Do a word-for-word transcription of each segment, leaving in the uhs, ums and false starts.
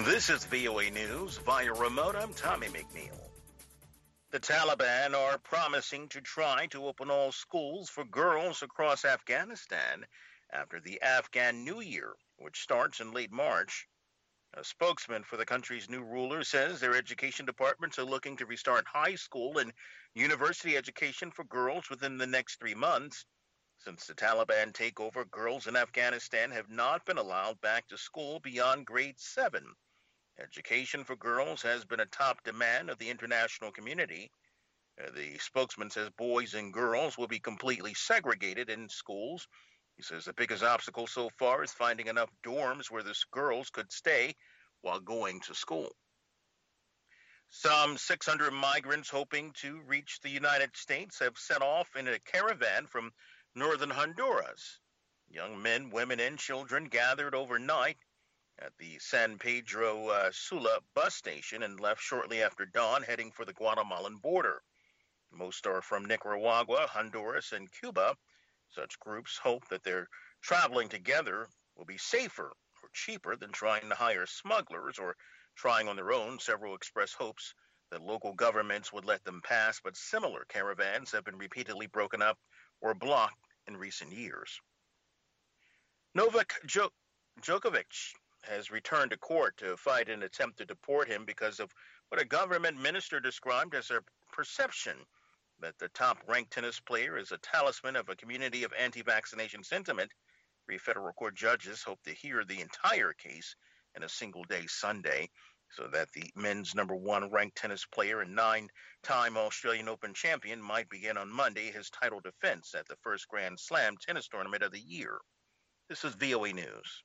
This is V O A News via remote. I'm Tommy McNeil. The Taliban are promising to try to open all schools for girls across Afghanistan after the Afghan New Year, which starts in late March. A spokesman for the country's new ruler says their education departments are looking to restart high school and university education for girls within the next three months. Since the Taliban takeover, girls in Afghanistan have not been allowed back to school beyond grade seven. Education for girls has been a top demand of the international community. Uh, the spokesman says boys and girls will be completely segregated in schools. He says the biggest obstacle so far is finding enough dorms where the girls could stay while going to school. Some six hundred migrants hoping to reach the United States have set off in a caravan from northern Honduras. Young men, women, and children gathered overnight at the San Pedro uh, Sula bus station and left shortly after dawn, heading for the Guatemalan border. Most are from Nicaragua, Honduras, and Cuba. Such groups hope that their traveling together will be safer or cheaper than trying to hire smugglers or trying on their own. Several express hopes that local governments would let them pass, but similar caravans have been repeatedly broken up or blocked in recent years. Novak jo- Djokovic has returned to court to fight an attempt to deport him because of what a government minister described as a perception that the top-ranked tennis player is a talisman of a community of anti-vaccination sentiment. Three federal court judges hope to hear the entire case in a single day Sunday so that the men's number one ranked tennis player and nine-time Australian Open champion might begin on Monday his title defense at the first Grand Slam tennis tournament of the year. This is V O A News.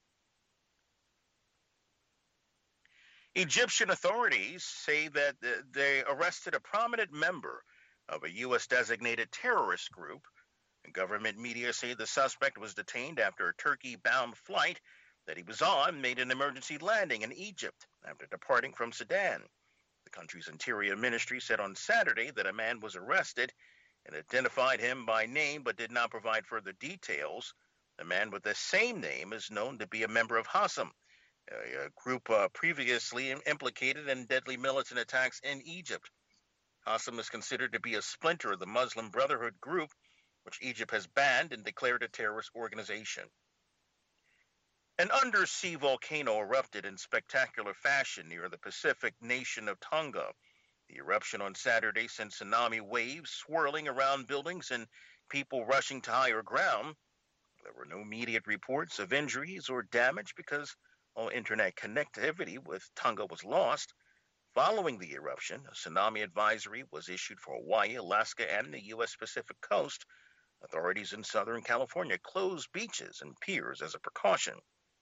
Egyptian authorities say that they arrested a prominent member of a U S designated terrorist group. And government media say the suspect was detained after a Turkey-bound flight that he was on made an emergency landing in Egypt after departing from Sudan. The country's interior ministry said on Saturday that a man was arrested and identified him by name but did not provide further details. The man with the same name is known to be a member of Hasm, a group uh, previously implicated in deadly militant attacks in Egypt. Hasm is considered to be a splinter of the Muslim Brotherhood group, which Egypt has banned and declared a terrorist organization. An undersea volcano erupted in spectacular fashion near the Pacific nation of Tonga. The eruption on Saturday sent tsunami waves swirling around buildings and people rushing to higher ground. There were no immediate reports of injuries or damage because all internet connectivity with Tonga was lost. Following the eruption, a tsunami advisory was issued for Hawaii, Alaska, and the U S Pacific coast. Authorities in Southern California closed beaches and piers as a precaution.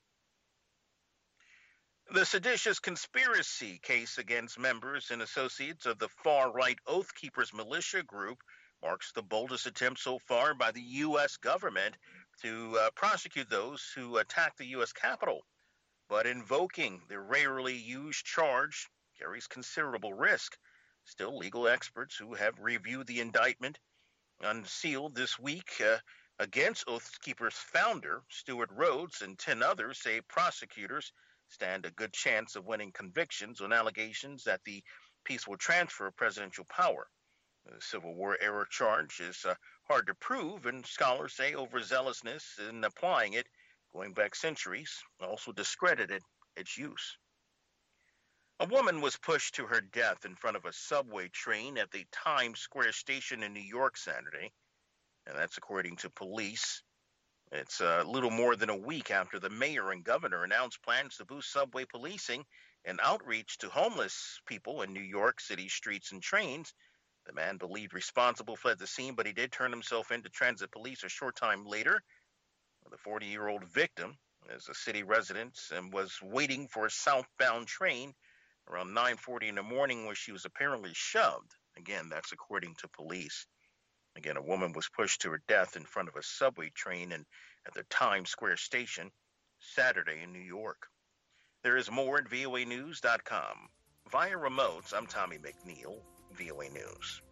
The seditious conspiracy case against members and associates of the far-right Oath Keepers militia group marks the boldest attempt so far by the U S government to uh, prosecute those who attacked the U S Capitol. But invoking the rarely used charge carries considerable risk. Still, legal experts who have reviewed the indictment unsealed this week uh, against Oath Keepers founder Stewart Rhodes and ten others say prosecutors stand a good chance of winning convictions on allegations that the peaceful transfer of presidential power. The Civil War era charge is uh, hard to prove, and scholars say overzealousness in applying it going back centuries also discredited its use. A woman was pushed to her death in front of a subway train at the Times Square station in New York Saturday, and that's according to police. It's a little more than a week after the mayor and governor announced plans to boost subway policing and outreach to homeless people in New York City streets and trains. The man believed responsible fled the scene, but he did turn himself in to transit police a short time later. The forty-year-old victim is a city resident and was waiting for a southbound train around nine forty in the morning where she was apparently shoved. Again, that's according to police. Again, a woman was pushed to her death in front of a subway train and at the Times Square station Saturday in New York. There is more at V O A news dot com. Via remotes, I'm Tommy McNeil, V O A News.